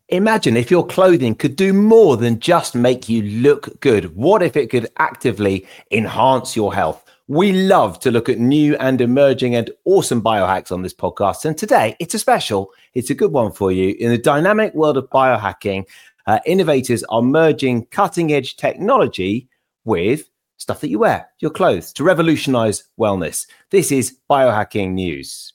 Imagine if your clothing could do more than just make you look good. What if it could actively enhance your health? We love to look at new and emerging and awesome biohacks on this podcast. And today it's a good one for you. In the dynamic world of biohacking, innovators are merging cutting edge technology with stuff that you wear, your clothes, to revolutionize wellness. This is Biohacking News.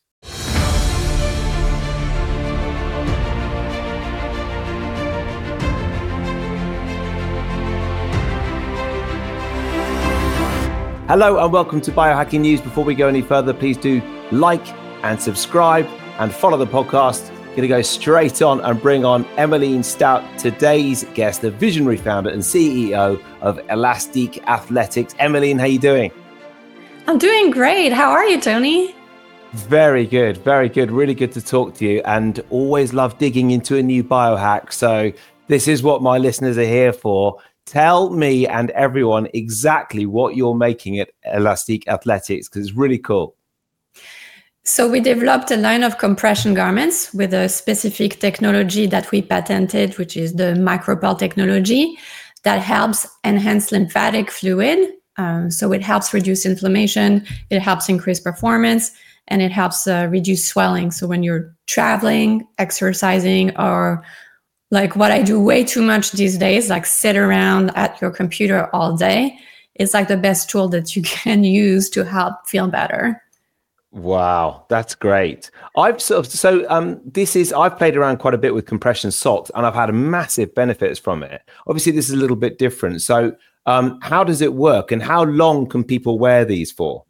Hello and welcome to Biohacking News. Before we go any further, please do like and subscribe and follow the podcast. Going to go straight on and bring on Emmeline Stout, today's guest, the visionary founder and CEO of Elastique Athletics. Emmeline, how are you doing? I'm doing great. How are you, Tony? Very good, very good. Really good to talk to you, and always love digging into a new biohack. So this is what my listeners are here for. Tell me and everyone exactly what you're making at Elastique Athletics, because it's really cool. So we developed a line of compression garments with a specific technology that we patented, which is the MicroPulse technology that helps enhance lymphatic fluid. So it helps reduce inflammation, it helps increase performance, and it helps reduce swelling. So when you're traveling, exercising, or like what I do way too much these days, like sit around at your computer all day, it's like the best tool that you can use to help feel better. Wow, that's great. I've played around quite a bit with compression socks, and I've had massive benefits from it. Obviously, this is a little bit different. So how does it work, and how long can people wear these for?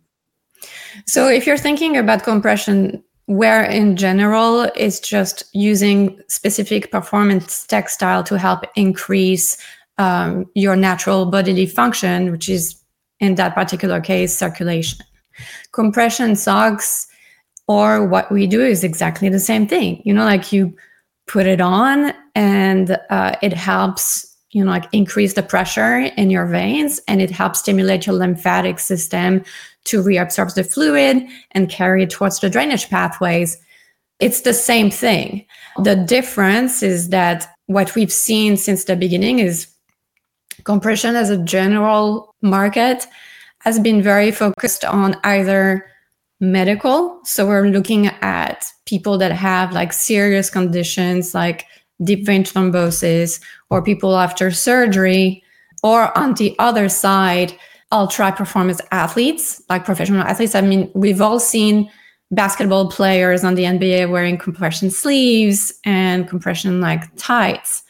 So if you're thinking about compression wear in general, it's just using specific performance textile to help increase your natural bodily function, which is in that particular case, circulation. Compression socks, or what we do, is exactly the same thing. Like you put it on and it helps, increase the pressure in your veins, and it helps stimulate your lymphatic system to reabsorb the fluid and carry it towards the drainage pathways. It's the same thing. The difference is that what we've seen since the beginning is compression as a general market has been very focused on either medical. So we're looking at people that have like serious conditions like deep vein thrombosis, or people after surgery, or on the other side, ultra performance athletes, like professional athletes. I mean, we've all seen basketball players on the NBA wearing compression sleeves and compression like tights.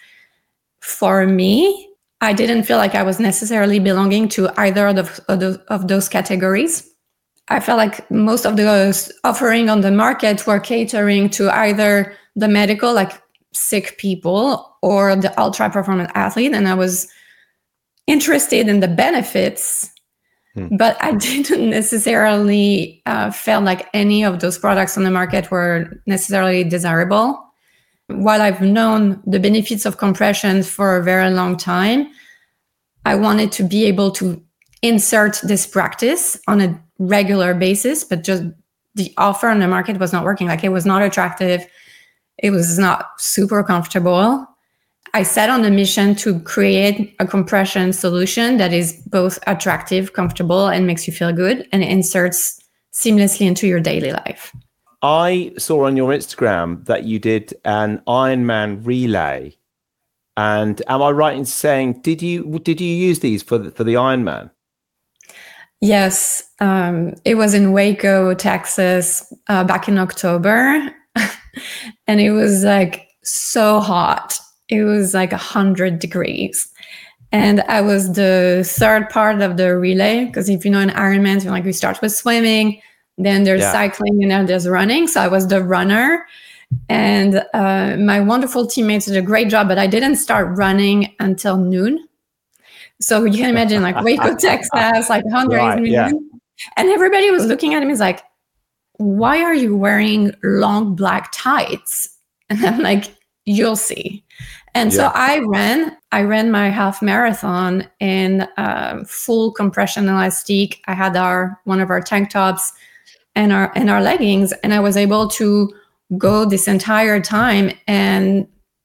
For me, I didn't feel like I was necessarily belonging to either of those categories. I felt like most of those offering on the market were catering to either the medical, like sick people, or the ultra performance athlete. And I was interested in the benefits, but I didn't necessarily feel like any of those products on the market were necessarily desirable. While I've known the benefits of compression for a very long time, I wanted to be able to insert this practice on a regular basis, but just the offer on the market was not working. Like, it was not attractive. It was not super comfortable. I set on a mission to create a compression solution that is both attractive, comfortable, and makes you feel good, and inserts seamlessly into your daily life. I saw on your Instagram that you did an Ironman relay. And am I right in saying, did you use these for the Ironman? Yes, it was in Waco, Texas, back in October. And it was like so hot. It was like 100 degrees. And I was the third part of the relay, because if you know an Ironman, like we start with swimming, then there's cycling, and then there's running. So I was the runner. And my wonderful teammates did a great job, but I didn't start running until noon. So you can imagine, like Waco, Texas, like 100 noon. Yeah. And everybody was looking at me like, why are you wearing long black tights? And I'm like, you'll see. And so I ran my half marathon in full compression elastic. I had one of our tank tops and our leggings, and I was able to go this entire time. And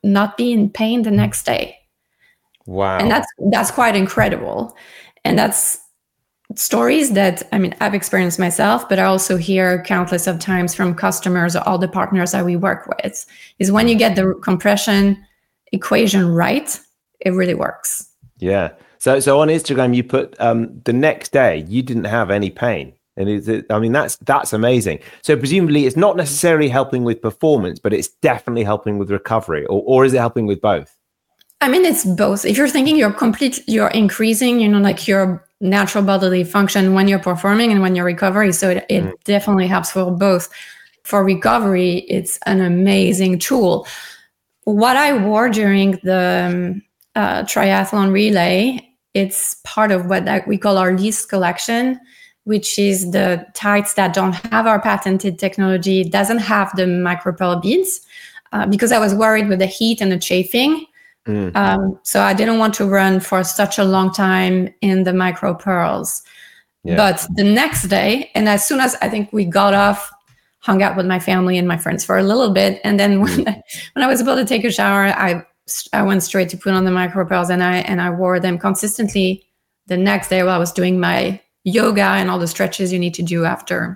not be in pain the next day. Wow. And that's quite incredible. And that's stories that, I mean, I've experienced myself, but I also hear countless of times from customers or all the partners that we work with, is when you get the compression equation right, it really works. Yeah. So on Instagram, you put the next day you didn't have any pain. And I mean, that's amazing. So presumably it's not necessarily helping with performance, but it's definitely helping with recovery, or is it helping with both? I mean, it's both. If you're thinking you're increasing, like your natural bodily function when you're performing and when you're recovering. So it definitely helps for both. For recovery, it's an amazing tool. What I wore during the triathlon relay, it's part of what we call our Least collection, which is the tights that don't have our patented technology. It doesn't have the micropearl beads because I was worried with the heat and the chafing. So I didn't want to run for such a long time in the micro pearls. Yeah. But the next day, and as soon as I think we got off, hung out with my family and my friends for a little bit. And then when I was able to take a shower, I went straight to put on the micro pearls, and I wore them consistently the next day while I was doing my yoga and all the stretches you need to do after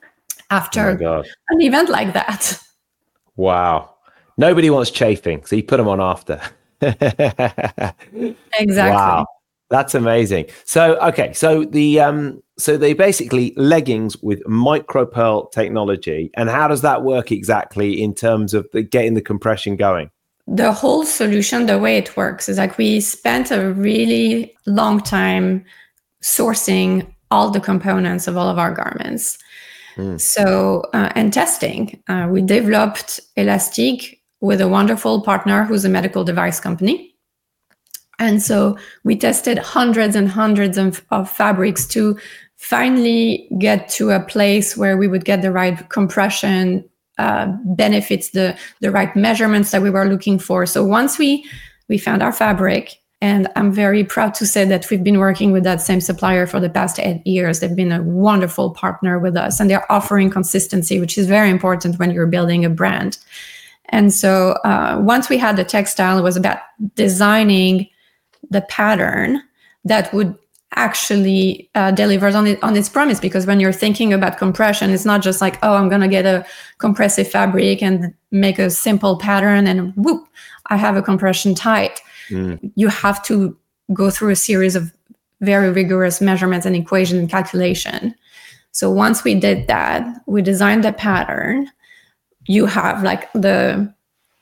an event like that. Wow. Nobody wants chafing, so you put them on after. Exactly. Wow, that's amazing. So they basically leggings with micropearl technology. And how does that work exactly in terms of getting the compression going? The whole solution, the way it works is like we spent a really long time sourcing all the components of all of our garments. So and testing, we developed Elastique with a wonderful partner who's a medical device company. And so we tested hundreds and hundreds of fabrics to finally get to a place where we would get the right compression benefits, the right measurements that we were looking for. So once we found our fabric, and I'm very proud to say that we've been working with that same supplier for the past 8 years. They've been a wonderful partner with us, and they're offering consistency, which is very important when you're building a brand. And so once we had the textile, it was about designing the pattern that would actually deliver on its promise. Because when you're thinking about compression, it's not just like, oh, I'm going to get a compressive fabric and make a simple pattern and whoop, I have a compression tight. You have to go through a series of very rigorous measurements and equation and calculation. So once we did that, we designed the pattern. You have like the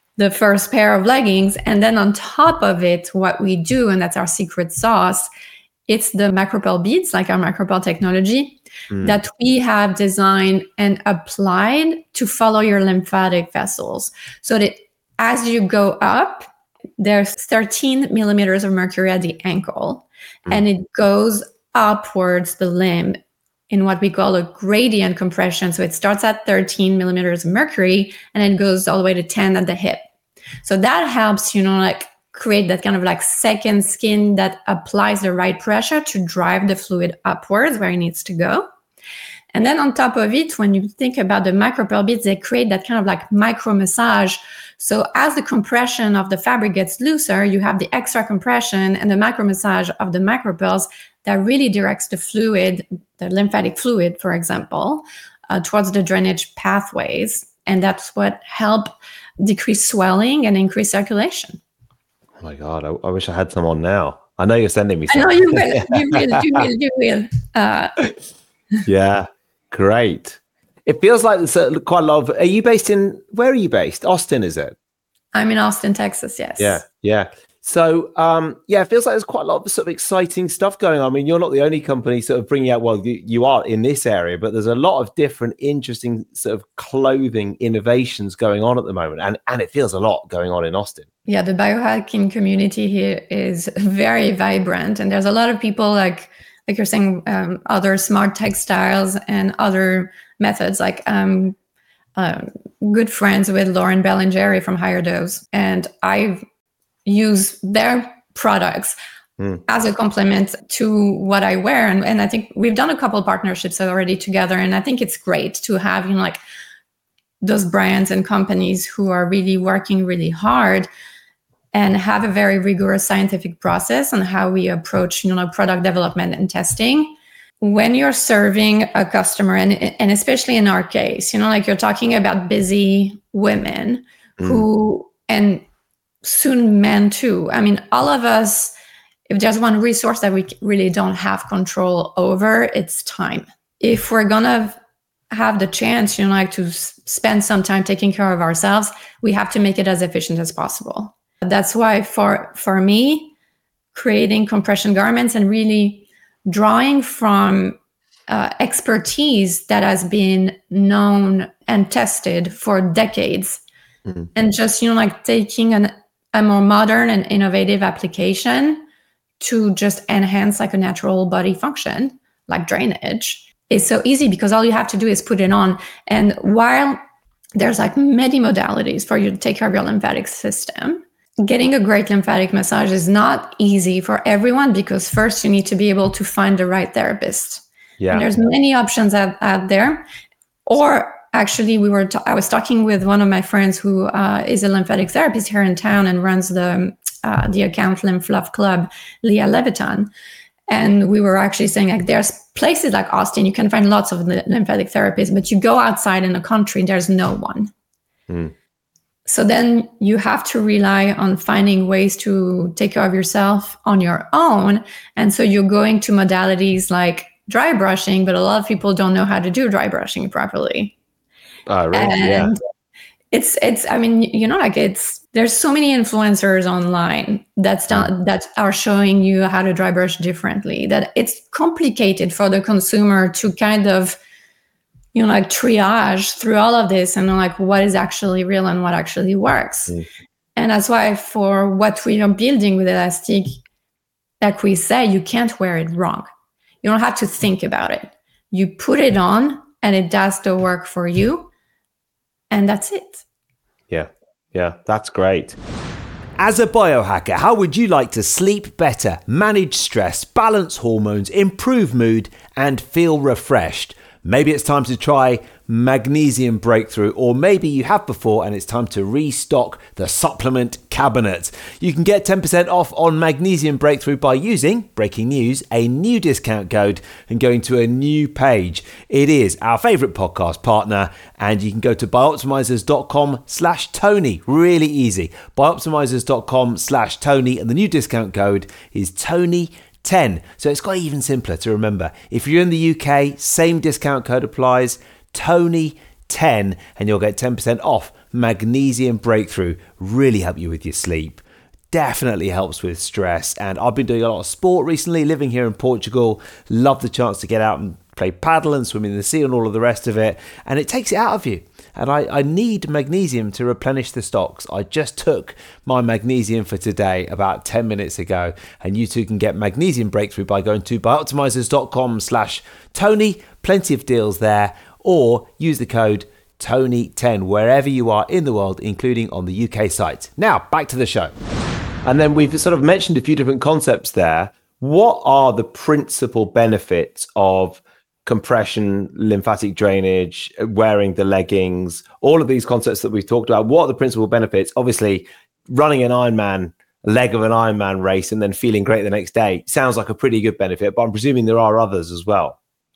first pair of leggings, and then on top of it, what we do, and that's our secret sauce, it's the micropearl beads, like our micropearl technology that we have designed and applied to follow your lymphatic vessels. So that as you go up, there's 13 millimeters of mercury at the ankle, and it goes upwards the limb in what we call a gradient compression. So it starts at 13 millimeters of mercury and then goes all the way to 10 at the hip. So that helps, like create that kind of like second skin that applies the right pressure to drive the fluid upwards where it needs to go. And then on top of it, when you think about the micropearl beads, they create that kind of like micro massage. So as the compression of the fabric gets looser, you have the extra compression and the micro massage of the micropearls that really directs the fluid, the lymphatic fluid, for example, towards the drainage pathways. And that's what helps decrease swelling and increase circulation. Oh my God, I wish I had some on now. I know you're sending me some. I know you will. You will. Yeah, great. It feels like there's quite a lot of, where are you based? Austin, is it? I'm in Austin, Texas, yes. Yeah. So, it feels like there's quite a lot of sort of exciting stuff going on. I mean, you're not the only company sort of bringing out, well, you are in this area, but there's a lot of different interesting sort of clothing innovations going on at the moment. And it feels a lot going on in Austin. Yeah, the biohacking community here is very vibrant. And there's a lot of people like you're saying, other smart textiles and other methods, like good friends with Lauren Bellingeri from Higher Dose. And I've used their products as a complement to what I wear. And I think we've done a couple partnerships already together. And I think it's great to have, like those brands and companies who are really working really hard and have a very rigorous scientific process on how we approach, product development and testing. When you're serving a customer, and especially in our case, like you're talking about busy women who, and soon men too. I mean, all of us, if there's one resource that we really don't have control over, it's time. If we're gonna have the chance, to spend some time taking care of ourselves, we have to make it as efficient as possible. That's why for me, creating compression garments and really drawing from expertise that has been known and tested for decades, and just taking a more modern and innovative application to just enhance like a natural body function, like drainage. It's so easy because all you have to do is put it on. And while there's like many modalities for you to take care of your lymphatic system, getting a great lymphatic massage is not easy for everyone, because first you need to be able to find the right therapist. Yeah. And there's many options out there. Or actually, I was talking with one of my friends who is a lymphatic therapist here in town and runs the account Lymph Love Club, Leah Levitan. And we were actually saying, like, there's places like Austin, you can find lots of lymphatic therapists, but you go outside in the country, there's no one. So then you have to rely on finding ways to take care of yourself on your own. And so you're going to modalities like dry brushing, but a lot of people don't know how to do dry brushing properly. Right, and it's there's so many influencers online that are showing you how to dry brush differently, that it's complicated for the consumer to kind of triage through all of this and what is actually real and what actually works. And that's why for what we are building with Elastic, like we say, you can't wear it wrong. You don't have to think about it. You put it on and it does the work for you, and that's it. Yeah, that's great. As a biohacker, how would you like to sleep better, manage stress, balance hormones, improve mood, and feel refreshed? Maybe it's time to try Magnesium Breakthrough, or maybe you have before and it's time to restock the supplement cabinet. You can get 10% off on Magnesium Breakthrough by using, breaking news, a new discount code and going to a new page. It is our favorite podcast partner, and you can go to bioptimizers.com/Tony. Really easy. Bioptimizers.com/Tony, and the new discount code is Tony10. So it's got even simpler to remember. If you're in the UK, same discount code applies, Tony10, and you'll get 10% off Magnesium Breakthrough. Really help you with your sleep. Definitely helps with stress. And I've been doing a lot of sport recently, living here in Portugal. Love the chance to get out and play paddle and swim in the sea and all of the rest of it. And it takes it out of you. And I need magnesium to replenish the stocks. I just took my magnesium for today about 10 minutes ago. And you too can get Magnesium Breakthrough by going to bioptimizers.com/Tony. Plenty of deals there. Or use the code Tony10 wherever you are in the world, including on the UK site. Now, back to the show. And then we've sort of mentioned a few different concepts there. What are the principal benefits of compression, lymphatic drainage, wearing the leggings, all of these concepts that we've talked about? What are the principal benefits? Obviously, running an Ironman, leg of an Ironman race, and then feeling great the next day sounds like a pretty good benefit, but I'm presuming there are others as well.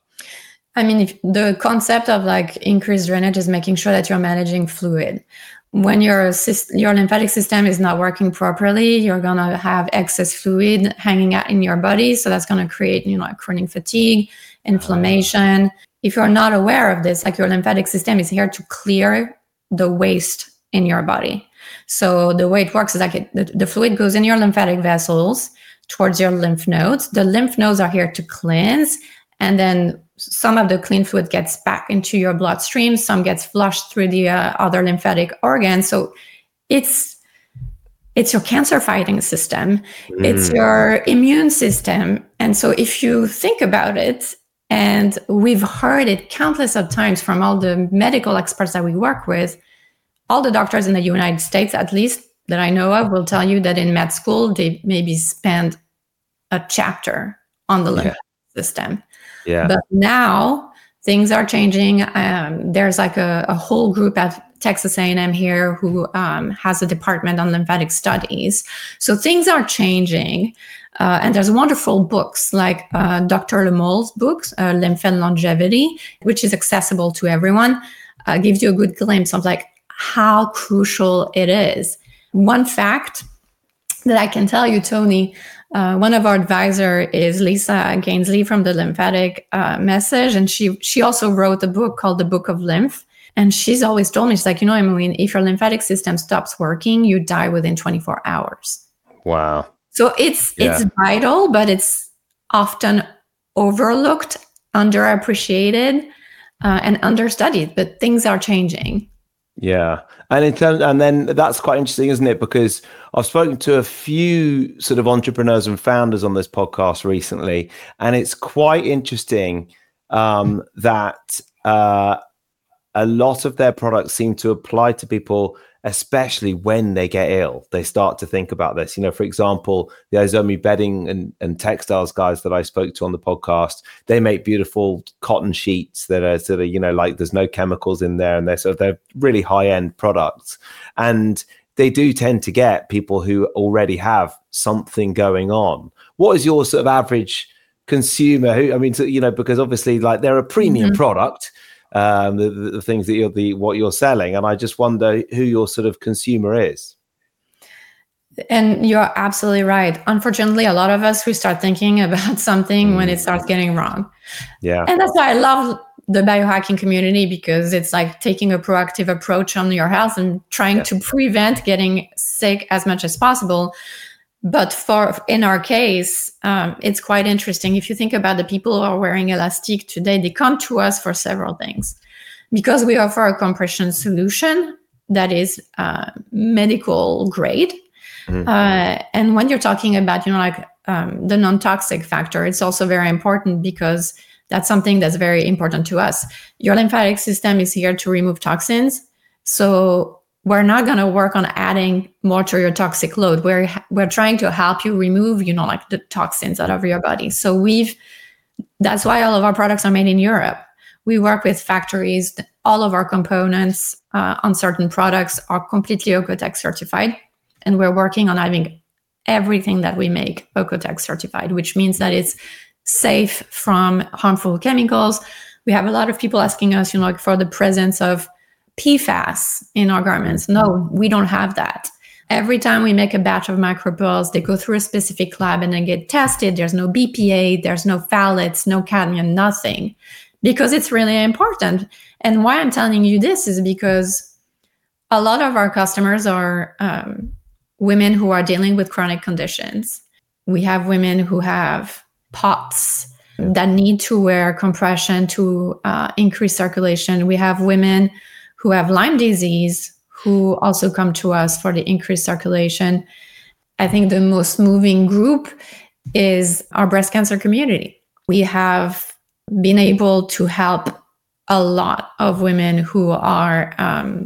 I mean, if the concept of like increased drainage is making sure that you're managing fluid. When your lymphatic system is not working properly, you're going to have excess fluid hanging out in your body. So that's going to create, chronic fatigue, inflammation. If you're not aware of this, like your lymphatic system is here to clear the waste in your body. So the way it works is like the fluid goes in your lymphatic vessels towards your lymph nodes. The lymph nodes are here to cleanse, and then some of the clean fluid gets back into your bloodstream. Some gets flushed through the other lymphatic organs. So it's your cancer fighting system. It's your immune system. And so if you think about it, and we've heard it countless of times from all the medical experts that we work with, all the doctors in the United States, at least that I know of, will tell you that in med school, they maybe spend a chapter on the lymphatic system. Yeah. But now things are changing. There's like a whole group at Texas A&M here who has a department on lymphatic studies. So things are changing. And there's wonderful books like Dr. Lemole's books, Lymph and Longevity, which is accessible to everyone, gives you a good glimpse of like how crucial it is. One fact that I can tell you, Tony, one of our advisors is Lisa Gainsley from the Lymphatic Message. And she also wrote a book called The Book of Lymph. And she's always told me, she's like, Emmeline, if your lymphatic system stops working, you die within 24 hours. Wow. So it's vital, but it's often overlooked, underappreciated, and understudied. But things are changing. Yeah, and then that's quite interesting, isn't it? Because I've spoken to a few sort of entrepreneurs and founders on this podcast recently, and it's quite interesting that a lot of their products seem to apply to people, especially when they get ill. They start to think about this. For example, the Izomi bedding and textiles guys that I spoke to on the podcast, they make beautiful cotton sheets that are sort of, like there's no chemicals in there, and they're really high-end products. And they do tend to get people who already have something going on. What is your sort of average consumer because obviously like they're a premium product, the things that what you're selling, and I just wonder who your sort of consumer is. And you're absolutely right. Unfortunately, a lot of us, we start thinking about something when it starts getting wrong. Yeah. And that's why I love the biohacking community, because it's like taking a proactive approach on your health and trying to prevent getting sick as much as possible. But in our case, it's quite interesting. If you think about the people who are wearing Elastique today, they come to us for several things, because we offer a compression solution that is medical grade. And when you're talking about, the non-toxic factor, it's also very important, because that's something that's very important to us. Your lymphatic system is here to remove toxins. So we're not going to work on adding more to your toxic load. We're trying to help you remove, the toxins out of your body. So that's why all of our products are made in Europe. We work with factories. All of our components on certain products are completely Oeko-Tex certified. And we're working on having everything that we make Oeko-Tex certified, which means that it's safe from harmful chemicals. We have a lot of people asking us, for the presence of PFAS in our garments. No, we don't have that. Every time we make a batch of micropearls, they go through a specific lab and then get tested. There's no BPA, there's no phthalates, no cadmium, nothing, because it's really important. And why I'm telling you this is because a lot of our customers are women who are dealing with chronic conditions. We have women who have POTS that need to wear compression to increase circulation. We have women who have Lyme disease who also come to us for the increased circulation. I think the most moving group is our breast cancer community. We have been able to help a lot of women who are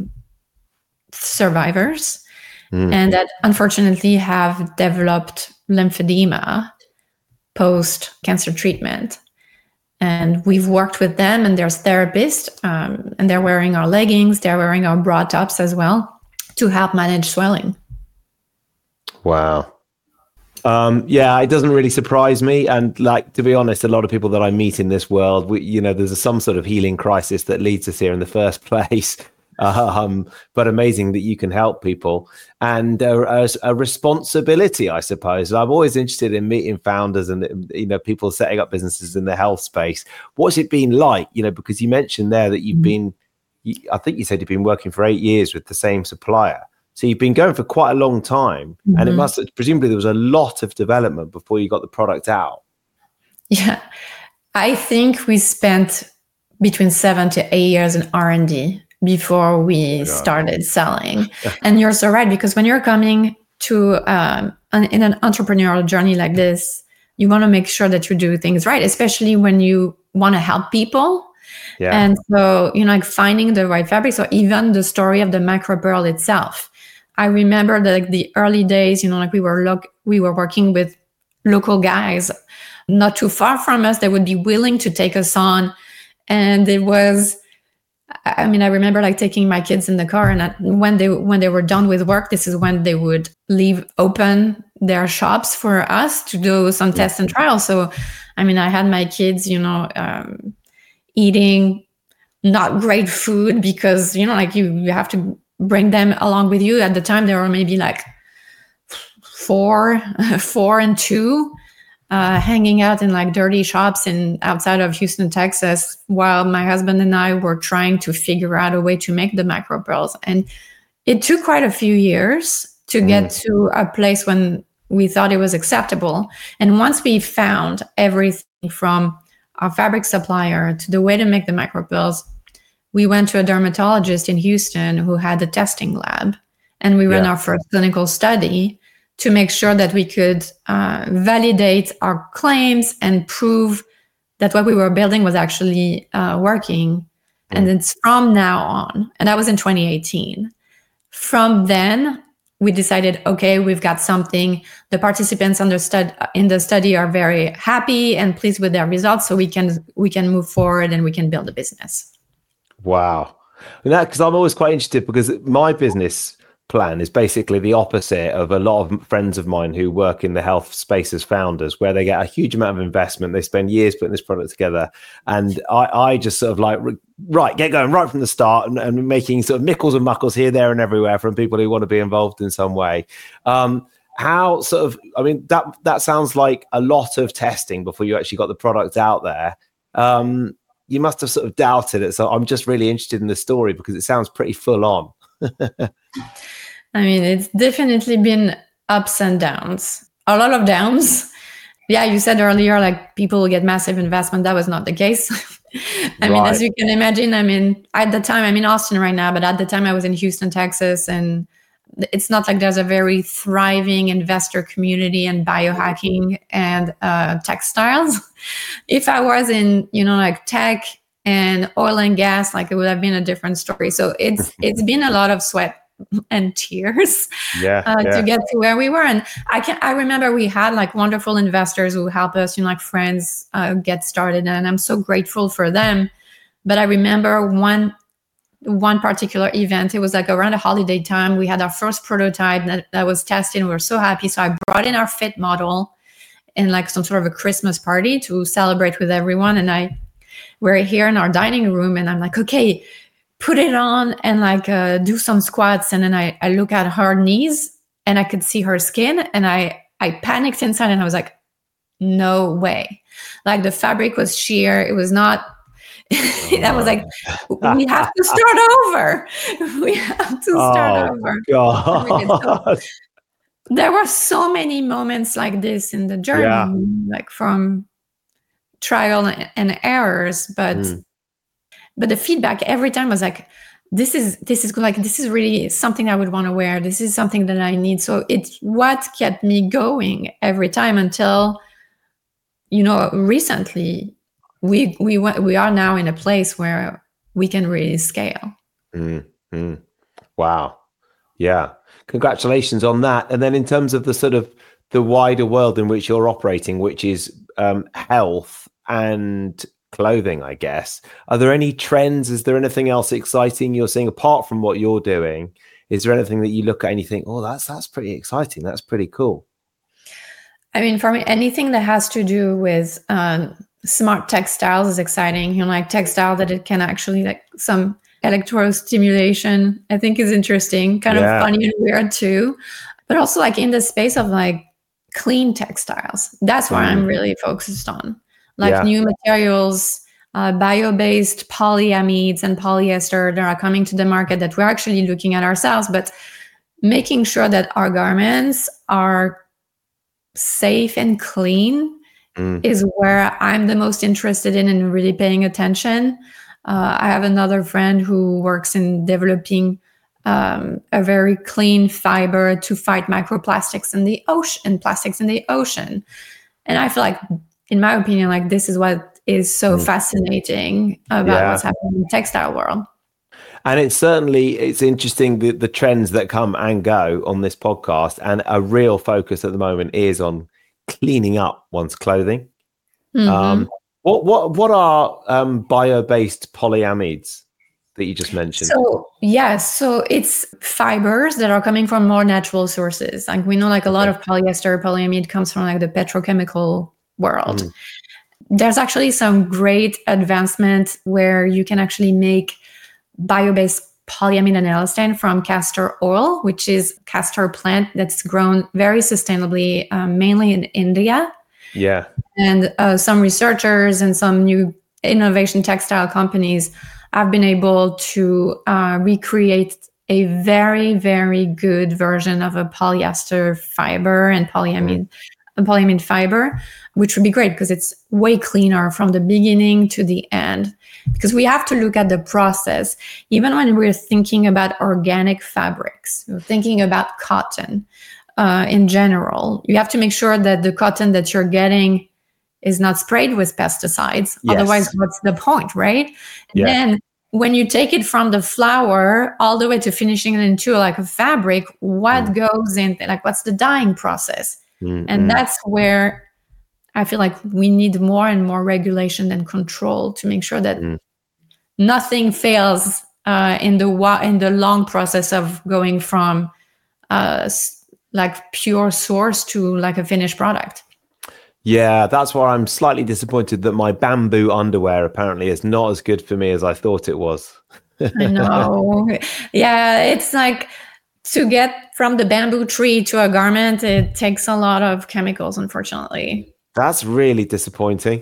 survivors and that unfortunately have developed lymphedema post-cancer treatment. And we've worked with them and there's therapists, and they're wearing our leggings, they're wearing our bra tops as well to help manage swelling. Wow. It doesn't really surprise me. And to be honest, a lot of people that I meet in this world, there's some sort of healing crisis that leads us here in the first place. But amazing that you can help people, and a responsibility, I suppose. I'm always interested in meeting founders and people setting up businesses in the health space. What's it been like? Because you mentioned there that you've been, I think you said you've been working for 8 years with the same supplier. So you've been going for quite a long time, and it presumably there was a lot of development before you got the product out. Yeah, I think we spent between 7 to 8 years in R&D before we started selling. And you're so right, because when you're coming to in an entrepreneurial journey like this, you want to make sure that you do things right, especially when you want to help people. Yeah. And so, finding the right fabrics, or even the story of the micropearl itself. I remember the early days, we were working with local guys not too far from us that would be willing to take us on And it was, I mean, I remember like taking my kids in the car, and when they were done with work, this is when they would leave open their shops for us to do some tests and trials. So, I mean, I had my kids, eating not great food because, like you have to bring them along with you. At the time, there were maybe like four and two, hanging out in like dirty shops outside of Houston, Texas, while my husband and I were trying to figure out a way to make the micropearls. And it took quite a few years to get to a place when we thought it was acceptable. And once we found everything from our fabric supplier to the way to make the micropearls, we went to a dermatologist in Houston who had a testing lab, and we ran our first clinical study to make sure that we could validate our claims and prove that what we were building was actually working. And it's from now on, and that was in 2018. From then, we decided, okay, we've got something. The participants in the study are very happy and pleased with their results, so we can move forward and we can build a business. Wow. Because I'm always quite interested, because my business plan is basically the opposite of a lot of friends of mine who work in the health space as founders, where they get a huge amount of investment. They spend years putting this product together. And I just sort of like, right, get going right from the start, and making sort of mickles and muckles here, there and everywhere from people who want to be involved in some way. How sort of, I mean, that sounds like a lot of testing before you actually got the product out there. You must have sort of doubted it. So I'm just really interested in the story, because it sounds pretty full on. I mean, it's definitely been ups and downs, a lot of downs. Yeah, you said earlier, like people will get massive investment. That was not the case. I mean, as you can imagine, I mean, at the time, I'm in Austin right now, but at the time I was in Houston, Texas, and it's not like there's a very thriving investor community in biohacking and textiles. If I was in, like tech and oil and gas, like it would have been a different story. So it's been a lot of sweat and tears to get to where we were. And I remember we had like wonderful investors who helped us, like friends get started, and I'm so grateful for them. But I remember one particular event. It was like around a holiday time. We had our first prototype that was tested, and we were so happy. So I brought in our fit model in like some sort of a Christmas party to celebrate with everyone. And we're here in our dining room, and I'm like, okay, put it on and like do some squats. And then I look at her knees, and I could see her skin, and I panicked inside, and I was like, no way. Like the fabric was sheer. It was not, I was like, we have to start over. We have to start over. God. There were so many moments like this in the journey, like from trial and errors, but the feedback every time was like, this is really something I would want to wear. This is something that I need. So it's what kept me going every time until, recently we are now in a place where we can really scale. Wow. Yeah. Congratulations on that. And then in terms of the sort of the wider world in which you're operating, which is health and clothing, I guess, are there any trends? Is there anything else exciting you're seeing apart from what you're doing? Is there anything that you look at and you think, oh, that's pretty exciting, that's pretty cool? I mean, for me, anything that has to do with smart textiles is exciting. Like textile that it can actually, like some electrostimulation, I think is interesting, kind of funny and weird too. But also like in the space of like clean textiles, that's what I'm really focused on. Like new materials, bio-based polyamides and polyester that are coming to the market that we're actually looking at ourselves, but making sure that our garments are safe and clean is where I'm the most interested in and really paying attention. I have another friend who works in developing a very clean fiber to fight microplastics in the ocean and plastics in the ocean. And I feel like, in my opinion, like this is what is so fascinating about what's happening in the textile world. And it's interesting the trends that come and go on this podcast, and a real focus at the moment is on cleaning up one's clothing. What What are bio-based polyamides that you just mentioned? So yes, so it's fibers that are coming from more natural sources. Like we know, like a lot of polyester, polyamide comes from like the petrochemical world. There's actually some great advancement where you can actually make bio-based polyamide and elastane from castor oil, which is castor plant that's grown very sustainably, mainly in India. Yeah. And some researchers and some new innovation textile companies have been able to recreate a very, very good version of a polyester fiber and polyamide fiber, which would be great because it's way cleaner from the beginning to the end. Because we have to look at the process. Even when we're thinking about organic fabrics, we're thinking about cotton in general, you have to make sure that the cotton that you're getting is not sprayed with pesticides. Yes. Otherwise, what's the point, right? Yeah. Then when you take it from the flower all the way to finishing it into like a fabric, what goes in, like what's the dyeing process? And that's where I feel like we need more and more regulation and control to make sure that nothing fails in the long process of going from like pure source to like a finished product. Yeah, that's why I'm slightly disappointed that my bamboo underwear apparently is not as good for me as I thought it was. I know. Yeah, it's like to get from the bamboo tree to a garment, it takes a lot of chemicals, unfortunately. That's really disappointing.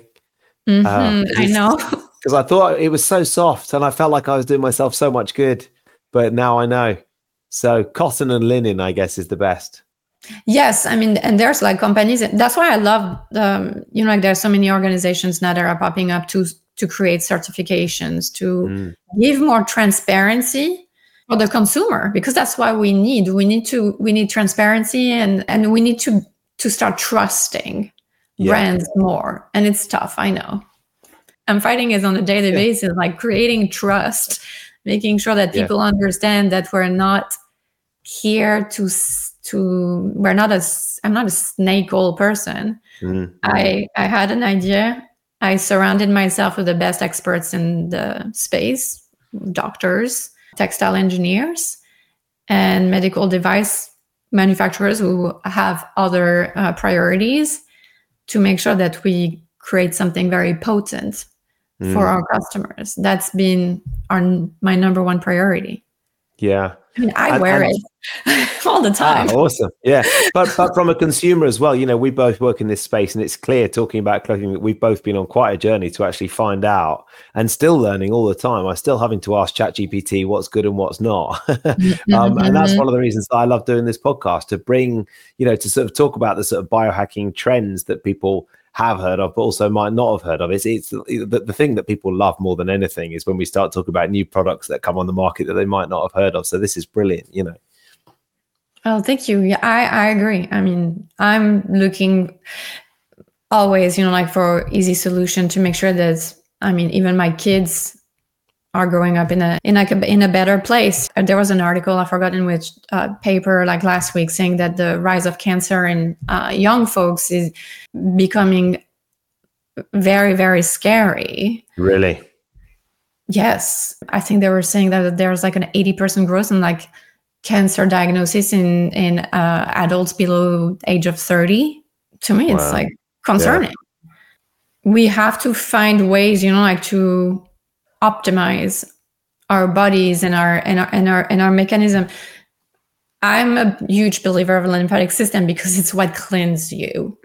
I know. Because I thought it was so soft and I felt like I was doing myself so much good. But now I know. So cotton and linen, I guess, is the best. Yes, I mean, and there's like companies. That's why I love, like there's so many organizations now that are popping up to create certifications, to give more transparency for the consumer, because that's why we need transparency and we need to start trusting brands more. And it's tough, I know. I'm fighting it on a daily basis, like creating trust, making sure that people understand that we're not here I'm not a snake oil person. I had an idea. I surrounded myself with the best experts in the space, doctors, textile engineers, and medical device manufacturers who have other priorities to make sure that we create something very potent for our customers. That's been my number one priority. Yeah. I mean, I wear it all the time. Awesome. Yeah. But from a consumer as well, we both work in this space, and it's clear talking about clothing that we've both been on quite a journey to actually find out, and still learning all the time. I'm still having to ask ChatGPT what's good and what's not. And that's one of the reasons that I love doing this podcast, to bring, to sort of talk about the sort of biohacking trends that people have heard of, but also might not have heard of. It's the thing that people love more than anything is when we start talking about new products that come on the market that they might not have heard of. So this is brilliant, Oh, thank you. Yeah, I agree. I mean, I'm looking always, like for easy solution to make sure that, even my kids are growing up in a better place. There was an article, I forgot in which paper, like last week, saying that the rise of cancer in young folks is becoming very, very scary. Really? Yes. I think they were saying that there's like an 80% growth in like cancer diagnosis in adults below age of 30. To me, it's like concerning. Yeah. We have to find ways, like to optimize our bodies and our mechanism. I'm a huge believer of the lymphatic system because it's what cleanses you.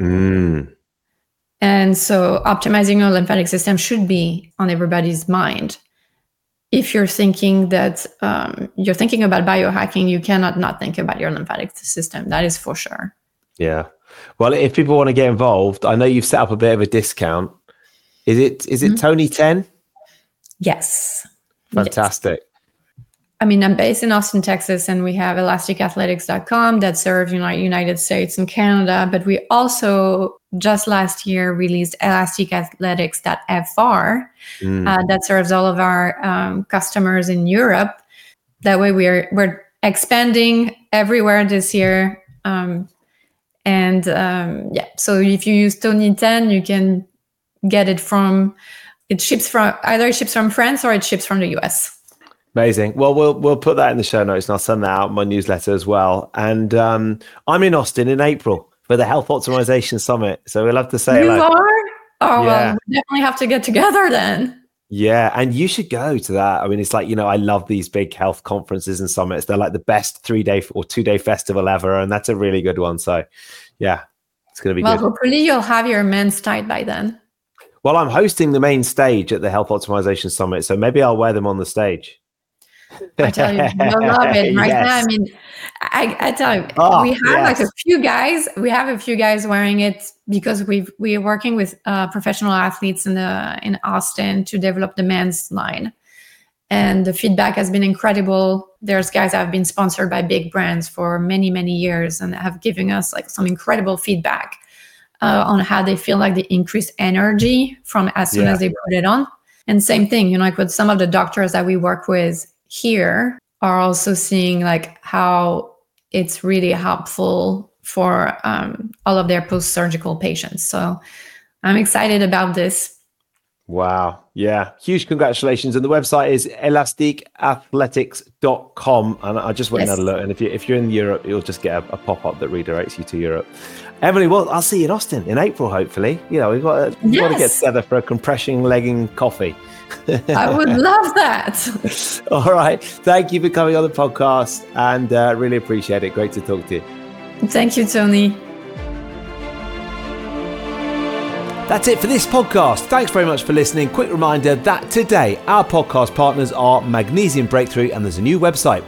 And so optimizing your lymphatic system should be on everybody's mind. If you're thinking that you're thinking about biohacking, you cannot not think about your lymphatic system. That is for sure. Yeah. Well, if people want to get involved, I know you've set up a bit of a discount. Is it Tony 10? Yes. Fantastic. Yes. I'm based in Austin, Texas, and we have elasticathletics.com that serves United States and Canada. But we also just last year released elasticathletics.fr that serves all of our customers in Europe. That way we're expanding everywhere this year. So if you use Tony 10, you can get it from. It ships from France or it ships from the US. Amazing. Well, we'll put that in the show notes, and I'll send that out in my newsletter as well. And I'm in Austin in April for the Health Optimization Summit, so we'll have to say hello. You are? Oh, yeah. well, we definitely have to get together then. Yeah, and you should go to that. I mean, it's like, I love these big health conferences and summits. They're like the best 3-day or 2-day festival ever, and that's a really good one. So, yeah, it's going to be good. Well, hopefully you'll have your men's tight by then. Well, I'm hosting the main stage at the Health Optimization Summit, so maybe I'll wear them on the stage. I tell you, you'll love it right now. I mean, I tell you, we have like a few guys. We have a few guys wearing it because we are working with professional athletes in Austin to develop the men's line, and the feedback has been incredible. There's guys that have been sponsored by big brands for many years and have given us like some incredible feedback on how they feel like the increased energy from as soon as they put it on. And same thing, like with some of the doctors that we work with here are also seeing like how it's really helpful for all of their post-surgical patients. So I'm excited about this. Wow. Yeah. Huge congratulations. And the website is elasticathletics.com. And I just went and had a look. And if you're in Europe, you'll just get a pop-up that redirects you to Europe. Emily, well, I'll see you in Austin in April, hopefully. We've got to get together for a compression legging coffee. I would love that. All right. Thank you for coming on the podcast, and really appreciate it. Great to talk to you. Thank you, Tony. That's it for this podcast. Thanks very much for listening. Quick reminder that today our podcast partners are Magnesium Breakthrough, and there's a new website,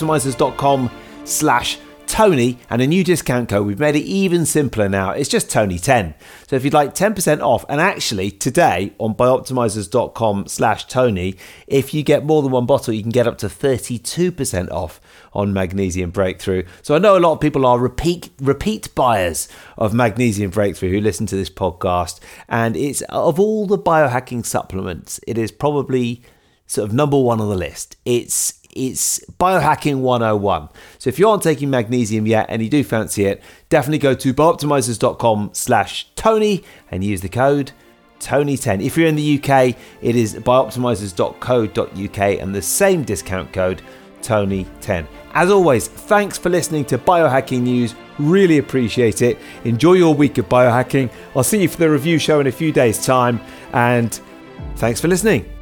bioptimizers.com/Tony, and a new discount code. We've made it even simpler now. It's just Tony10. So if you'd like 10% off, and actually today on bioptimizers.com/Tony, if you get more than one bottle, you can get up to 32% off on Magnesium Breakthrough. So I know a lot of people are repeat buyers of Magnesium Breakthrough who listen to this podcast, and it's, of all the biohacking supplements, it is probably sort of number one on the list. It's biohacking 101. So if you aren't taking magnesium yet and you do fancy it, definitely go to bioptimizers.com/Tony and use the code Tony10. If you're in the UK, it is bioptimizers.co.uk and the same discount code Tony10. As always, thanks for listening to Biohacking News. Really appreciate it. Enjoy your week of biohacking. I'll see you for the review show in a few days' time, and thanks for listening.